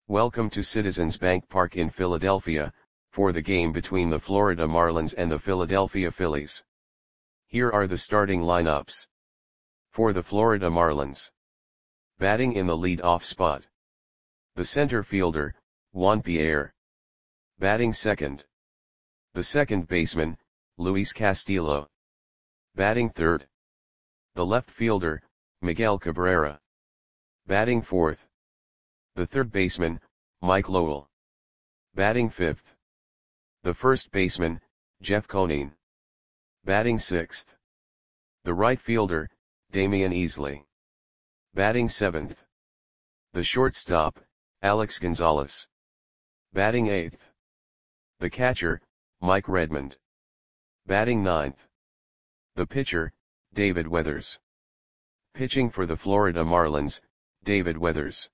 Welcome to Citizens Bank Park in Philadelphia, for the game between the Florida Marlins and the Philadelphia Phillies. Here are the starting lineups. For the Florida Marlins. Batting in the lead-off spot. The center fielder, Juan Pierre. Batting second. The second baseman, Luis Castillo. Batting third. The left fielder, Miguel Cabrera. Batting fourth. The third baseman, Mike Lowell. Batting fifth. The first baseman, Jeff Conine. Batting sixth. The right fielder, Damian Easley. Batting seventh. The shortstop, Alex Gonzalez. Batting eighth. The catcher, Mike Redmond. Batting ninth. The pitcher, David Weathers. Pitching for the Florida Marlins, David Weathers.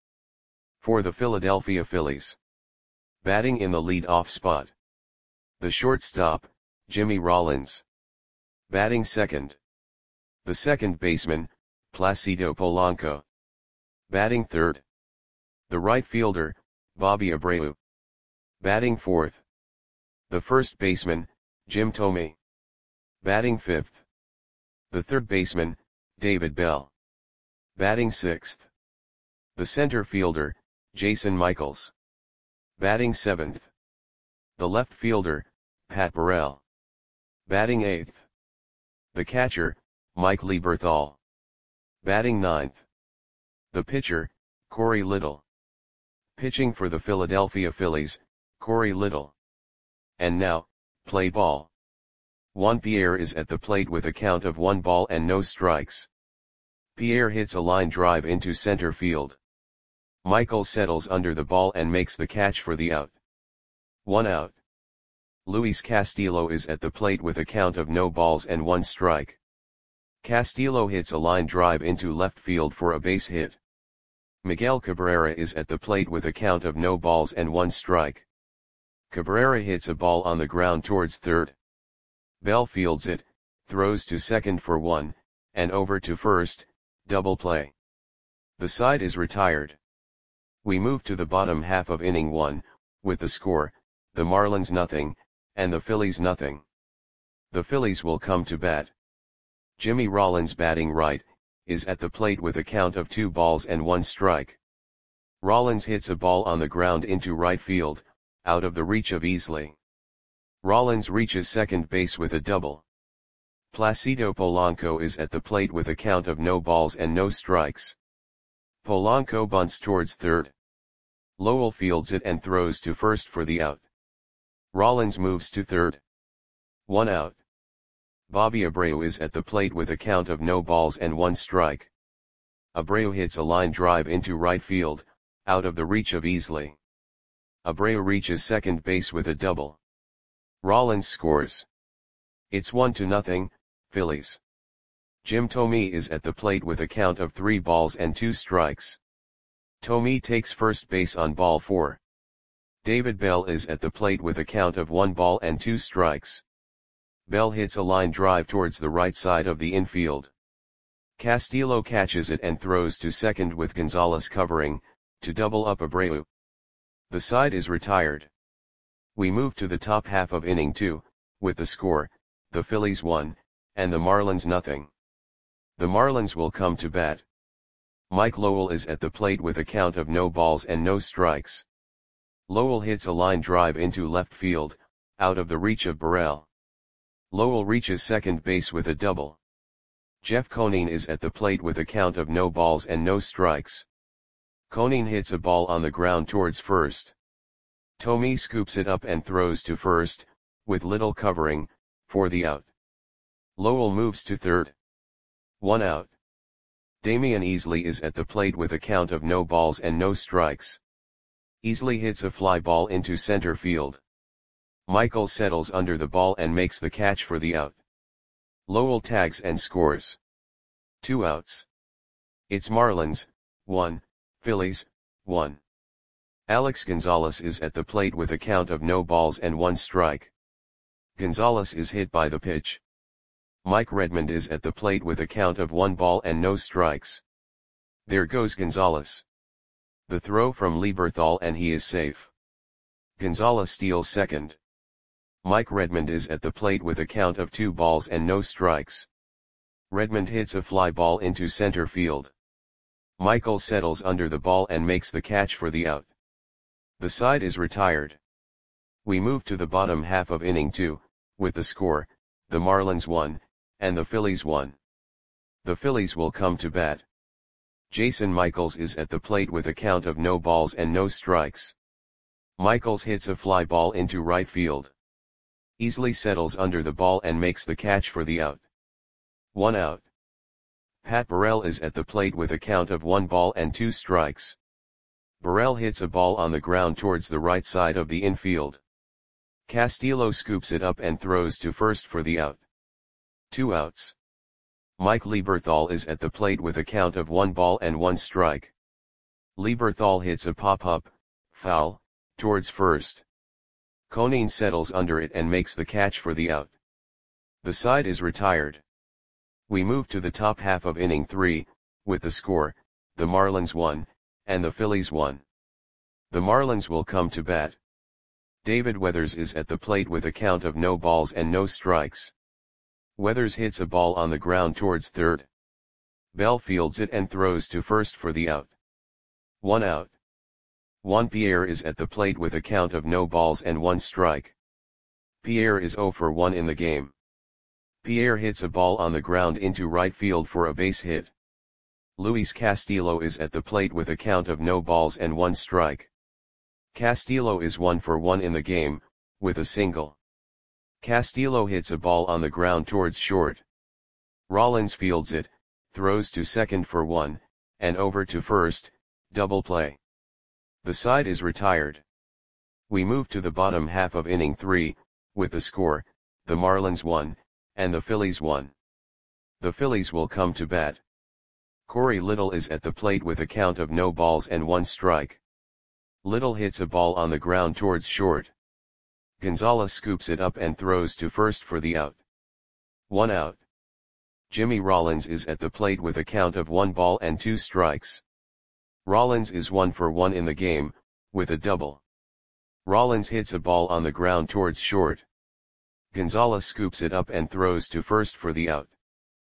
For the Philadelphia Phillies. Batting in the lead-off spot. The shortstop, Jimmy Rollins. Batting second. The second baseman, Placido Polanco. Batting third. The right fielder, Bobby Abreu. Batting fourth. The first baseman, Jim Thome. Batting fifth. The third baseman, David Bell. Batting sixth. The center fielder, Jason Michaels. Batting seventh. The left fielder, Pat Burrell. Batting eighth. The catcher, Mike Lieberthal. Batting ninth. The pitcher, Corey Little. Pitching for the Philadelphia Phillies, Corey Little. And now, play ball. Juan Pierre is at the plate with a count of 1 ball and no strikes. Pierre hits a line drive into center field. Michael settles under the ball and makes the catch for the out. 1 out. Luis Castillo is at the plate with a count of no balls and 1 strike. Castillo hits a line drive into left field for a base hit. Miguel Cabrera is at the plate with a count of no balls and 1 strike. Cabrera hits a ball on the ground towards third. Bell fields it, throws to second for 1, and over to first, double play. The side is retired. We move to the bottom half of inning 1, with the score, the Marlins nothing, and the Phillies nothing. The Phillies will come to bat. Jimmy Rollins batting right, is at the plate with a count of 2 balls and 1 strike. Rollins hits a ball on the ground into right field, out of the reach of Easley. Rollins reaches second base with a double. Placido Polanco is at the plate with a count of no balls and no strikes. Polanco bunts towards third. Lowell fields it and throws to first for the out. Rollins moves to third. 1 out. Bobby Abreu is at the plate with a count of no balls and 1 strike. Abreu hits a line drive into right field, out of the reach of Easley. Abreu reaches second base with a double. Rollins scores. It's 1-0, Phillies. Jim Thome is at the plate with a count of 3 balls and 2 strikes. Thome takes first base on ball 4. David Bell is at the plate with a count of 1 ball and 2 strikes. Bell hits a line drive towards the right side of the infield. Castillo catches it and throws to second with Gonzalez covering, to double up Abreu. The side is retired. We move to the top half of inning 2, with the score, the Phillies 1, and the Marlins nothing. The Marlins will come to bat. Mike Lowell is at the plate with a count of no balls and no strikes. Lowell hits a line drive into left field, out of the reach of Burrell. Lowell reaches second base with a double. Jeff Conine is at the plate with a count of no balls and no strikes. Conine hits a ball on the ground towards first. Thome scoops it up and throws to first, with Little covering, for the out. Lowell moves to third. 1 out. Damian Easley is at the plate with a count of no balls and no strikes. Easley hits a fly ball into center field. Michael settles under the ball and makes the catch for the out. Lowell tags and scores. 2 outs. It's Marlins, 1, Phillies, 1. Alex Gonzalez is at the plate with a count of no balls and 1 strike. Gonzalez is hit by the pitch. Mike Redmond is at the plate with a count of 1 ball and no strikes. There goes Gonzalez. The throw from Lieberthal and he is safe. Gonzalez steals second. Mike Redmond is at the plate with a count of 2 balls and no strikes. Redmond hits a fly ball into center field. Michael settles under the ball and makes the catch for the out. The side is retired. We move to the bottom half of inning 2, with the score, the Marlins 1, and the Phillies 1. The Phillies will come to bat. Jason Michaels is at the plate with a count of no balls and no strikes. Michaels hits a fly ball into right field. Easily settles under the ball and makes the catch for the out. 1 out. Pat Burrell is at the plate with a count of 1 ball and 2 strikes. Burrell hits a ball on the ground towards the right side of the infield. Castillo scoops it up and throws to first for the out. 2 outs. Mike Lieberthal is at the plate with a count of 1 ball and 1 strike. Lieberthal hits a pop-up, foul, towards first. Conine settles under it and makes the catch for the out. The side is retired. We move to the top half of inning 3, with the score, the Marlins 1, and the Phillies 1. The Marlins will come to bat. David Weathers is at the plate with a count of no balls and no strikes. Weathers hits a ball on the ground towards third. Bell fields it and throws to first for the out. 1 out. Juan Pierre is at the plate with a count of no balls and 1 strike. Pierre is 0 for 1 in the game. Pierre hits a ball on the ground into right field for a base hit. Luis Castillo is at the plate with a count of no balls and 1 strike. Castillo is 1 for 1 in the game, with a single. Castillo hits a ball on the ground towards short. Rollins fields it, throws to second for 1, and over to first, double play. The side is retired. We move to the bottom half of inning 3, with the score, the Marlins 1, and the Phillies 1. The Phillies will come to bat. Corey Little is at the plate with a count of no balls and 1 strike. Little hits a ball on the ground towards short. Gonzalez scoops it up and throws to first for the out. 1 out. Jimmy Rollins is at the plate with a count of 1 ball and 2 strikes. Rollins is 1 for 1 in the game, with a double. Rollins hits a ball on the ground towards short. Gonzalez scoops it up and throws to first for the out.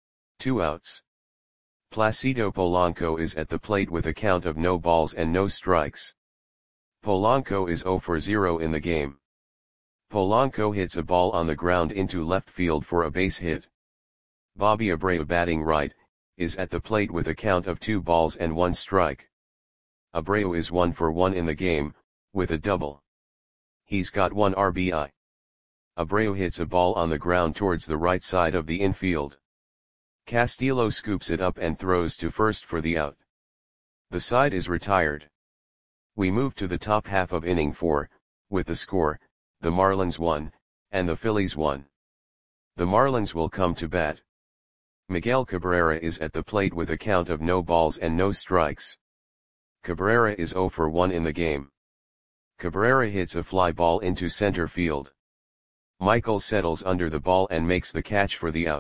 2 outs. Placido Polanco is at the plate with a count of no balls and no strikes. Polanco is 0 for 0 in the game. Polanco hits a ball on the ground into left field for a base hit. Bobby Abreu, batting right, is at the plate with a count of 2 balls and 1 strike. Abreu is 1 for 1 in the game, with a double. He's got 1 RBI. Abreu hits a ball on the ground towards the right side of the infield. Castillo scoops it up and throws to first for the out. The side is retired. We move to the top half of inning 4, with the score, the Marlins 1, and the Phillies 1. The Marlins will come to bat. Miguel Cabrera is at the plate with a count of no balls and no strikes. Cabrera is 0 for 1 in the game. Cabrera hits a fly ball into center field. Michael settles under the ball and makes the catch for the out.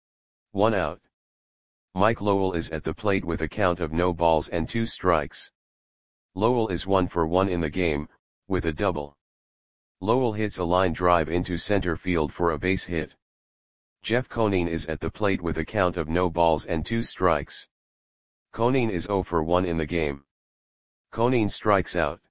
1 out. Mike Lowell is at the plate with a count of no balls and 2 strikes. Lowell is 1 for 1 in the game, with a double. Lowell hits a line drive into center field for a base hit. Jeff Conine is at the plate with a count of no balls and 2 strikes. Conine is 0 for 1 in the game. Conine strikes out.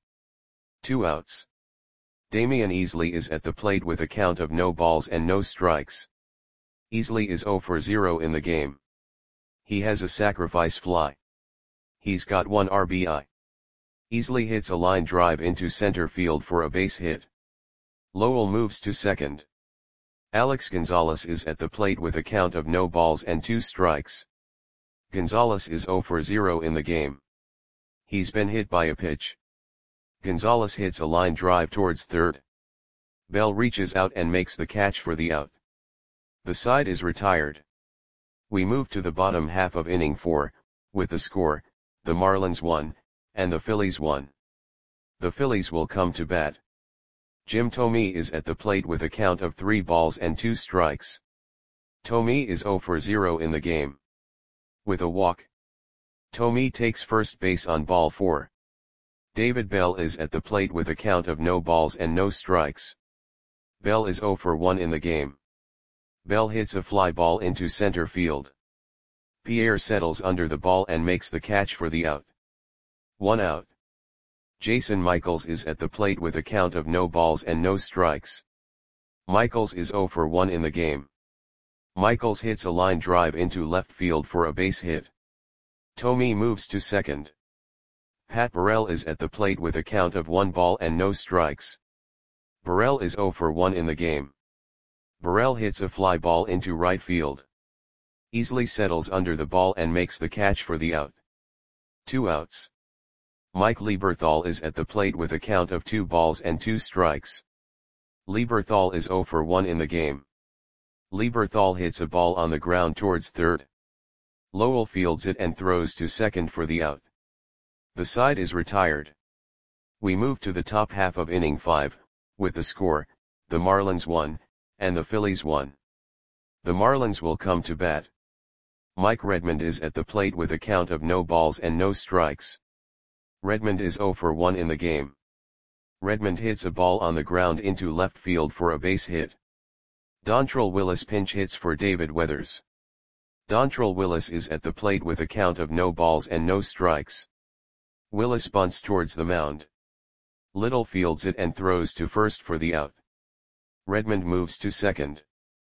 2 outs. Damian Easley is at the plate with a count of no balls and no strikes. Easley is 0 for 0 in the game. He has a sacrifice fly. He's got 1 RBI. Easley hits a line drive into center field for a base hit. Lowell moves to second. Alex Gonzalez is at the plate with a count of no balls and 2 strikes. Gonzalez is 0 for 0 in the game. He's been hit by a pitch. Gonzalez hits a line drive towards third. Bell reaches out and makes the catch for the out. The side is retired. We move to the bottom half of inning 4, with the score, the Marlins 1, and the Phillies 1. The Phillies will come to bat. Jim Thome is at the plate with a count of 3 balls and 2 strikes. Thome is 0 for 0 in the game. With a walk. Thome takes first base on ball 4. David Bell is at the plate with a count of no balls and no strikes. Bell is 0 for 1 in the game. Bell hits a fly ball into center field. Pierre settles under the ball and makes the catch for the out. 1 out. Jason Michaels is at the plate with a count of no balls and no strikes. Michaels is 0 for 1 in the game. Michaels hits a line drive into left field for a base hit. Thome moves to second. Pat Burrell is at the plate with a count of 1 ball and no strikes. Burrell is 0 for 1 in the game. Burrell hits a fly ball into right field. Easily settles under the ball and makes the catch for the out. 2 outs. Mike Lieberthal is at the plate with a count of 2 balls and 2 strikes. Lieberthal is 0 for 1 in the game. Lieberthal hits a ball on the ground towards third. Lowell fields it and throws to second for the out. The side is retired. We move to the top half of inning 5, with the score, the Marlins 1, and the Phillies 1. The Marlins will come to bat. Mike Redmond is at the plate with a count of no balls and no strikes. Redmond is 0 for 1 in the game. Redmond hits a ball on the ground into left field for a base hit. Dontrelle Willis pinch hits for David Weathers. Dontrelle Willis is at the plate with a count of no balls and no strikes. Willis bunts towards the mound. Little fields it and throws to first for the out. Redmond moves to second.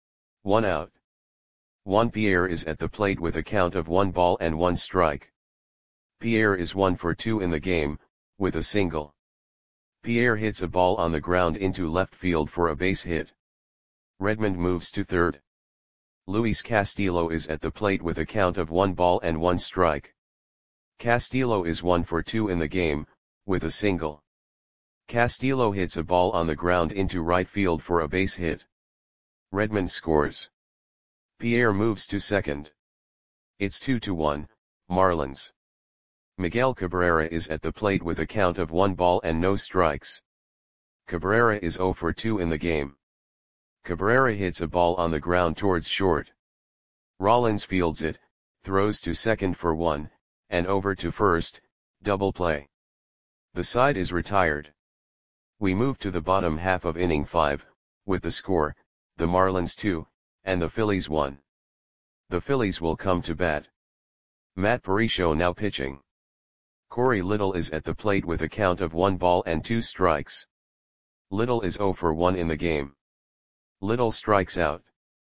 1 out. Juan Pierre is at the plate with a count of 1 ball and 1 strike. Pierre is 1 for 2 in the game, with a single. Pierre hits a ball on the ground into left field for a base hit. Redmond moves to third. Luis Castillo is at the plate with a count of 1 ball and 1 strike. Castillo is 1 for 2 in the game, with a single. Castillo hits a ball on the ground into right field for a base hit. Redmond scores. Pierre moves to second. It's 2-1, Marlins. Miguel Cabrera is at the plate with a count of 1 ball and no strikes. Cabrera is 0 for 2 in the game. Cabrera hits a ball on the ground towards short. Rollins fields it, throws to second for 1, and over to first, double play. The side is retired. We move to the bottom half of inning 5, with the score, the Marlins 2, and the Phillies 1. The Phillies will come to bat. Matt Parisio now pitching. Corey Little is at the plate with a count of 1 ball and 2 strikes. Little is 0 for 1 in the game. Little strikes out.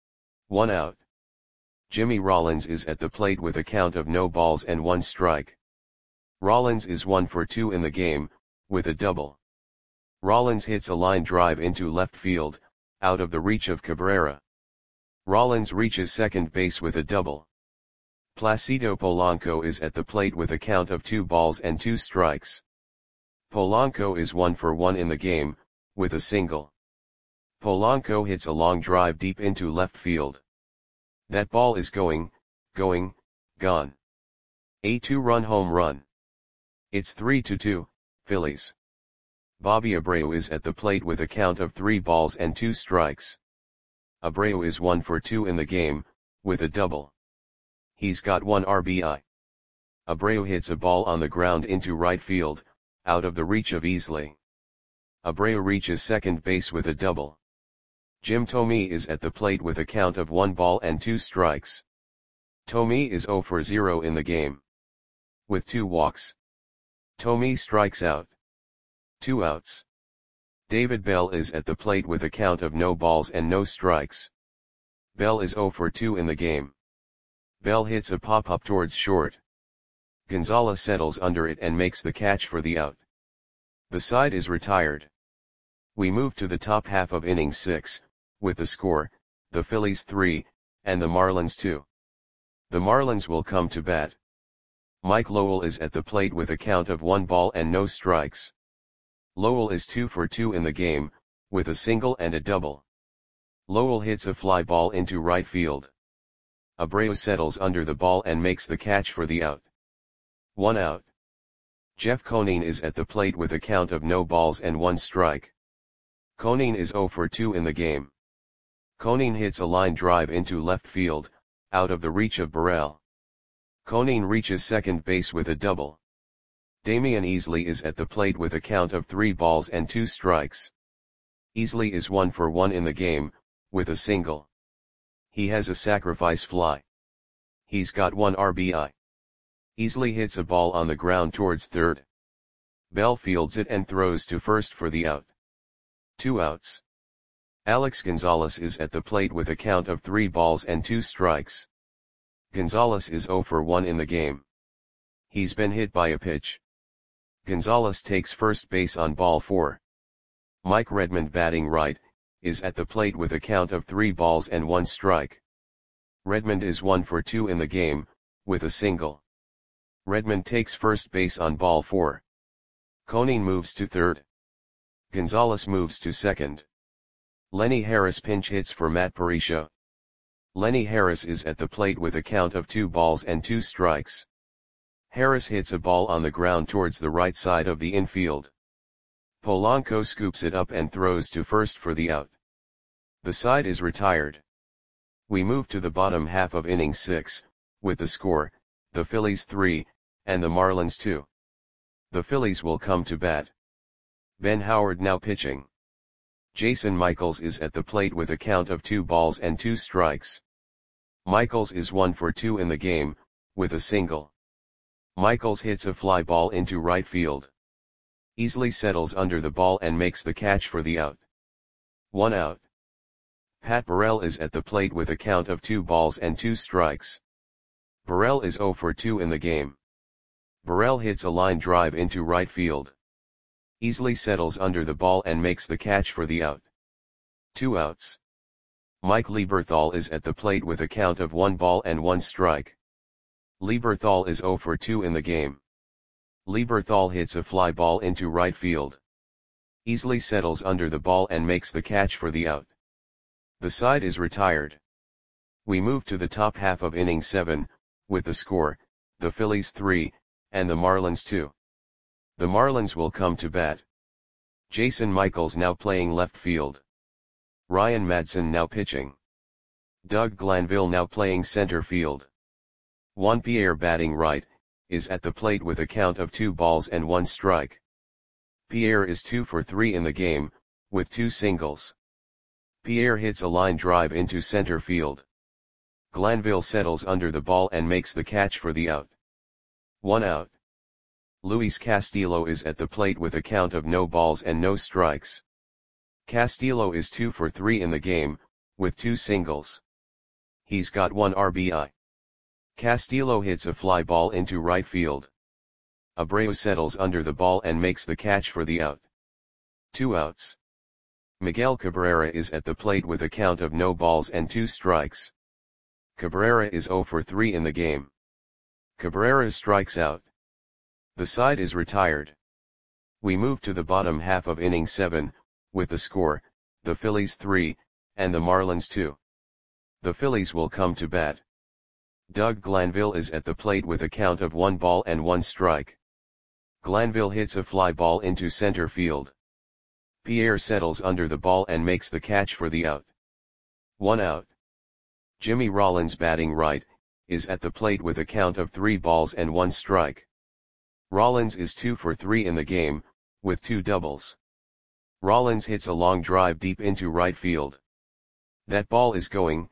1 out. Jimmy Rollins is at the plate with a count of no balls and 1 strike. Rollins is 1 for 2 in the game, with a double. Rollins hits a line drive into left field, out of the reach of Cabrera. Rollins reaches second base with a double. Placido Polanco is at the plate with a count of 2 balls and 2 strikes. Polanco is 1 for 1 in the game, with a single. Polanco hits a long drive deep into left field. That ball is gone. A 2-run home run. It's 3-2, Phillies. Bobby Abreu is at the plate with a count of 3 balls and 2 strikes. Abreu is 1 for 2 in the game, with a double. He's got 1 RBI. Abreu hits a ball on the ground into right field, out of the reach of Easley. Abreu reaches second base with a double. Jim Thome is at the plate with a count of 1 ball and 2 strikes. Thome is 0 for 0 in the game. With 2 walks. Thome strikes out. 2 outs. David Bell is at the plate with a count of no balls and no strikes. Bell is 0 for 2 in the game. Bell hits a pop-up towards short. Gonzalez settles under it and makes the catch for the out. The side is retired. We move to the top half of inning 6, with the score, the Phillies 3, and the Marlins 2. The Marlins will come to bat. Mike Lowell is at the plate with a count of 1 ball and no strikes. Lowell is 2 for 2 in the game, with a single and a double. Lowell hits a fly ball into right field. Abreu settles under the ball and makes the catch for the out. 1 out. Jeff Conine is at the plate with a count of no balls and 1 strike. Conine is 0 for 2 in the game. Conine hits a line drive into left field, out of the reach of Burrell. Conine reaches second base with a double. Damian Easley is at the plate with a count of 3 balls and 2 strikes. Easley is 1 for 1 in the game, with a single. He has a sacrifice fly. He's got 1 RBI. Easley hits a ball on the ground towards third. Bell fields it and throws to first for the out. 2 outs. Alex Gonzalez is at the plate with a count of 3 balls and 2 strikes. Gonzalez is 0 for 1 in the game. He's been hit by a pitch. Gonzalez takes first base on ball 4. Mike Redmond, batting right, is at the plate with a count of 3 balls and 1 strike. Redmond is 1 for 2 in the game, with a single. Redmond takes first base on ball 4. Conine moves to third. Gonzalez moves to second. Lenny Harris pinch hits for Matt Parisha. Lenny Harris is at the plate with a count of 2 balls and 2 strikes. Harris hits a ball on the ground towards the right side of the infield. Polanco scoops it up and throws to first for the out. The side is retired. We move to the bottom half of inning 6, with the score, the Phillies 3, and the Marlins 2. The Phillies will come to bat. Ben Howard now pitching. Jason Michaels is at the plate with a count of 2 balls and 2 strikes. Michaels is 1 for 2 in the game, with a single. Michaels hits a fly ball into right field. Easley settles under the ball and makes the catch for the out. 1 out. Pat Burrell is at the plate with a count of 2 balls and 2 strikes. Burrell is 0 for 2 in the game. Burrell hits a line drive into right field. Easley settles under the ball and makes the catch for the out. 2 outs. Mike Lieberthal is at the plate with a count of 1 ball and 1 strike. Lieberthal is 0 for 2 in the game. Lieberthal hits a fly ball into right field. Easley settles under the ball and makes the catch for the out. The side is retired. We move to the top half of inning 7, with the score, the Phillies 3, and the Marlins 2. The Marlins will come to bat. Jason Michaels now playing left field. Ryan Madson now pitching. Doug Glanville now playing center field. Juan Pierre, batting right, is at the plate with a count of 2 balls and 1 strike. Pierre is 2 for 3 in the game, with 2 singles. Pierre hits a line drive into center field. Glanville settles under the ball and makes the catch for the out. 1 out. Luis Castillo is at the plate with a count of no balls and no strikes. Castillo is 2 for 3 in the game, with 2 singles. He's got 1 RBI. Castillo hits a fly ball into right field. Abreu settles under the ball and makes the catch for the out. 2 outs. Miguel Cabrera is at the plate with a count of no balls and 2 strikes. Cabrera is 0 for 3 in the game. Cabrera strikes out. The side is retired. We move to the bottom half of inning 7, with the score, the Phillies 3, and the Marlins 2. The Phillies will come to bat. Doug Glanville is at the plate with a count of 1 ball and 1 strike. Glanville hits a fly ball into center field. Pierre settles under the ball and makes the catch for the out. 1 out. Jimmy Rollins, batting right, is at the plate with a count of 3 balls and 1 strike. Rollins is 2 for 3 in the game, with 2 doubles. Rollins hits a long drive deep into right field. That ball is gone.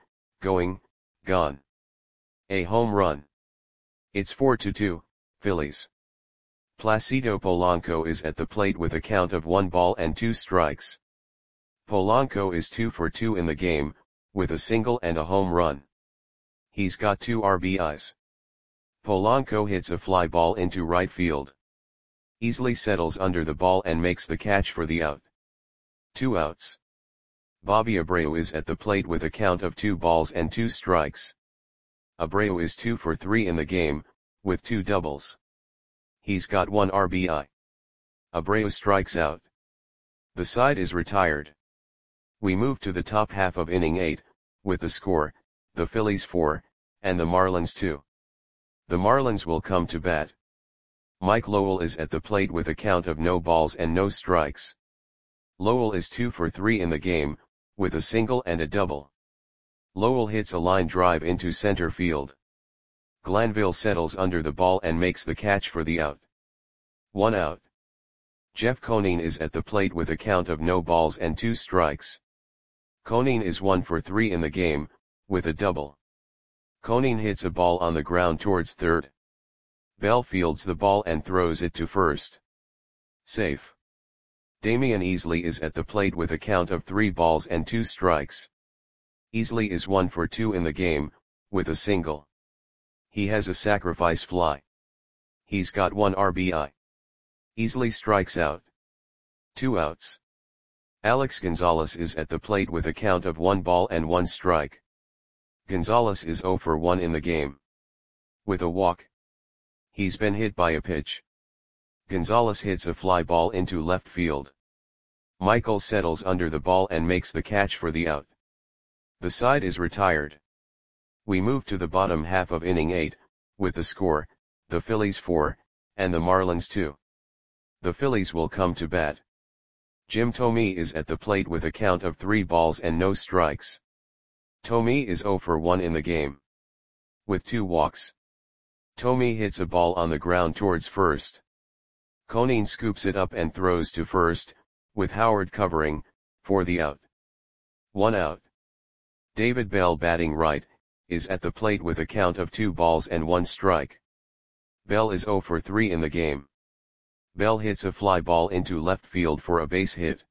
A home run. It's 4-2, Phillies. Placido Polanco is at the plate with a count of 1 ball and 2 strikes. Polanco is 2 for 2 in the game, with a single and a home run. He's got 2 RBIs. Polanco hits a fly ball into right field. Easley settles under the ball and makes the catch for the out. 2 outs. Bobby Abreu is at the plate with a count of 2 balls and 2 strikes. Abreu is 2 for 3 in the game, with 2 doubles. He's got 1 RBI. Abreu strikes out. The side is retired. We move to the top half of inning 8, with the score, the Phillies 4, and the Marlins 2. The Marlins will come to bat. Mike Lowell is at the plate with a count of no balls and no strikes. Lowell is 2 for 3 in the game, with a single and a double. Lowell hits a line drive into center field. Glanville settles under the ball and makes the catch for the out. 1 out. Jeff Conine is at the plate with a count of no balls and 2 strikes. Conine is 1 for 3 in the game, with a double. Conine hits a ball on the ground towards third. Bell fields the ball and throws it to first. Safe. Damian Easley is at the plate with a count of 3 balls and 2 strikes. Easley is 1 for 2 in the game, with a single. He has a sacrifice fly. He's got 1 RBI. Easley strikes out. 2 outs. Alex Gonzalez is at the plate with a count of 1 ball and 1 strike. Gonzalez is 0 for 1 in the game. With a walk. He's been hit by a pitch. Gonzalez hits a fly ball into left field. Michael settles under the ball and makes the catch for the out. The side is retired. We move to the bottom half of inning 8, with the score, the Phillies 4, and the Marlins 2. The Phillies will come to bat. Jim Thome is at the plate with a count of 3 balls and no strikes. Thome is 0 for 1 in the game. With 2 walks. Thome hits a ball on the ground towards first. Conine scoops it up and throws to first, with Howard covering, for the out. 1 out. David Bell, batting right, is at the plate with a count of 2 balls and 1 strike. Bell is 0 for 3 in the game. Bell hits a fly ball into left field for a base hit.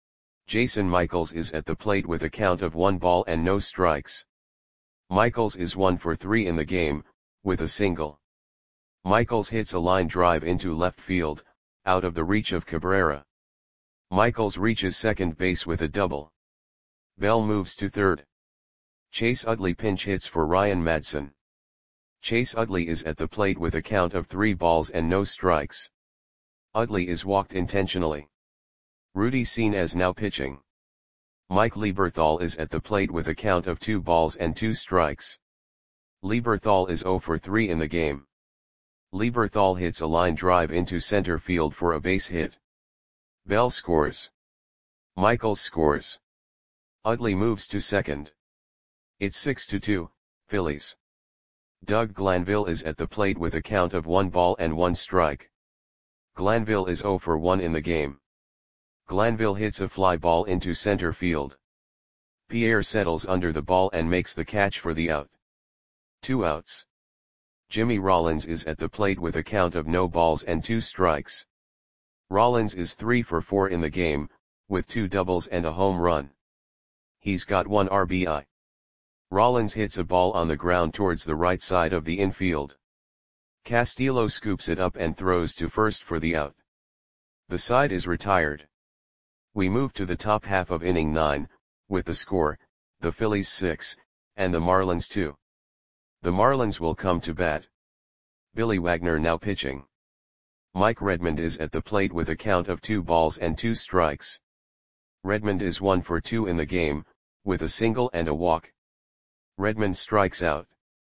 Jason Michaels is at the plate with a count of 1 ball and no strikes. Michaels is 1 for 3 in the game, with a single. Michaels hits a line drive into left field, out of the reach of Cabrera. Michaels reaches second base with a double. Bell moves to third. Chase Utley pinch hits for Ryan Madson. Chase Utley is at the plate with a count of 3 balls and no strikes. Utley is walked intentionally. Rudy Senes now pitching. Mike Lieberthal is at the plate with a count of 2 balls and 2 strikes. Lieberthal is 0 for 3 in the game. Lieberthal hits a line drive into center field for a base hit. Bell scores. Michaels scores. Utley moves to second. It's 6-2, Phillies. Doug Glanville is at the plate with a count of 1 ball and 1 strike. Glanville is 0 for 1 in the game. Glanville hits a fly ball into center field. Pierre settles under the ball and makes the catch for the out. 2 outs. Jimmy Rollins is at the plate with a count of no balls and 2 strikes. Rollins is 3 for 4 in the game, with 2 doubles and a home run. He's got 1 RBI. Rollins hits a ball on the ground towards the right side of the infield. Castillo scoops it up and throws to first for the out. The side is retired. We move to the top half of inning 9, with the score, the Phillies 6, and the Marlins 2. The Marlins will come to bat. Billy Wagner now pitching. Mike Redmond is at the plate with a count of 2 balls and 2 strikes. Redmond is 1 for 2 in the game, with a single and a walk. Redmond strikes out.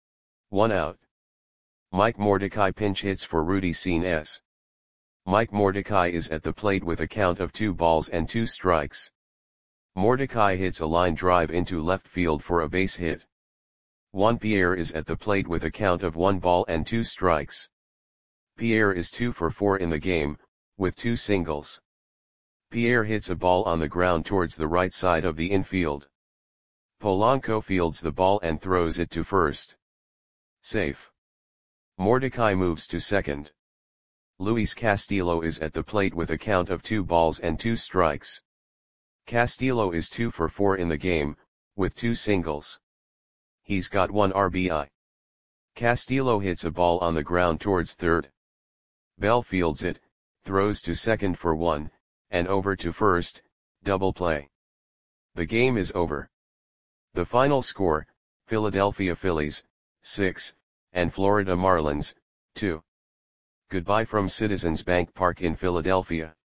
1 out. Mike Mordecai pinch hits for Rudy Senes. Mike Mordecai is at the plate with a count of 2 balls and 2 strikes. Mordecai hits a line drive into left field for a base hit. Juan Pierre is at the plate with a count of 1 ball and 2 strikes. Pierre is 2 for 4 in the game, with 2 singles. Pierre hits a ball on the ground towards the right side of the infield. Polanco fields the ball and throws it to first. Safe. Mordecai moves to second. Luis Castillo is at the plate with a count of 2 balls and 2 strikes. Castillo is 2 for 4 in the game, with 2 singles. He's got 1 RBI. Castillo hits a ball on the ground towards third. Bell fields it, throws to second for 1, and over to first, double play. The game is over. The final score, Philadelphia Phillies, 6, and Florida Marlins, 2. Goodbye from Citizens Bank Park in Philadelphia.